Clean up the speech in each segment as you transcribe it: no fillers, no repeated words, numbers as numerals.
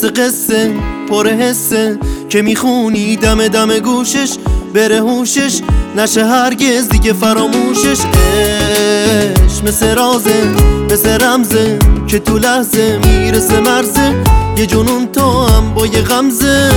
مثل قصه پر حسه که میخونی دم دم گوشش، بره هوشش نشه هرگز دیگه فراموشش. عشق مثل رازه مثل رمزه که تو لحظه میرسه مرزه، یه جنون تو هم با یه غمزش.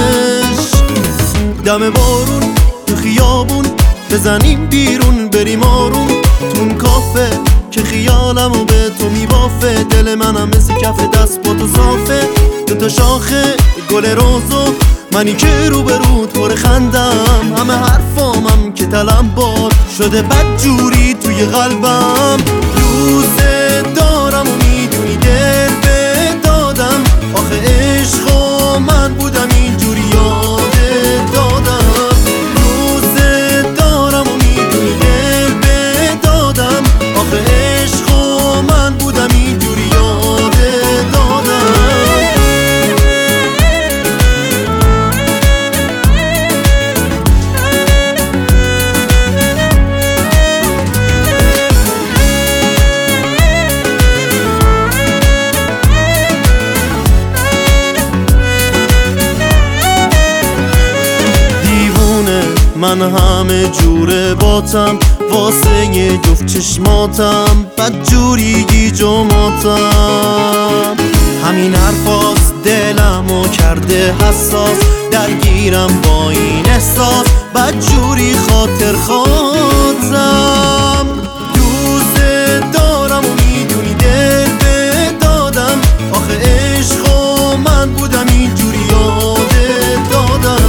دم بارون تو خیابون بزنیم بیرون بریم آروم، تون کافه که خیالمو به تو میبافه. دل منم مثل کف دست با تو صافه، دوتا شاخه گل روزو منی که رو به رود پر خندم. همه حرفامم که تلم بار شده بدجوری توی قلبم. دوست دارم و میدونی دل به دادم، آخه عشق و من بودم اینجوری یادت دادم. دوست دارم و میدونی دل به دادم، آخه عشق و من بودم اینجوری یادت دادم. من همه جوره باتم واسه یه جفت چشماتم، بدجوری گیج و ماتم. همین حرفاست دلمو کرده حساس، درگیرم با این احساس بدجوری خاطر خواستم. دوست دارم و میدونی دل به دادم، آخه عشق و من بودم اینجوری یادت دادم.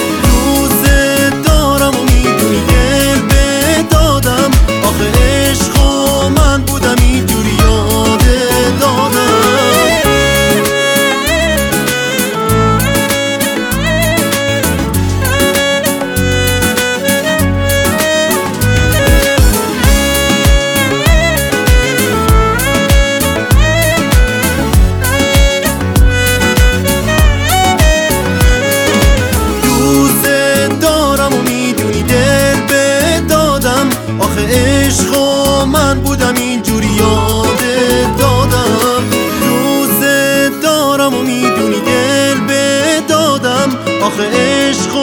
عشق و من بودم اینجوری یادت دادم. دوست دارم و میدونی دل به دادم، آخه عشق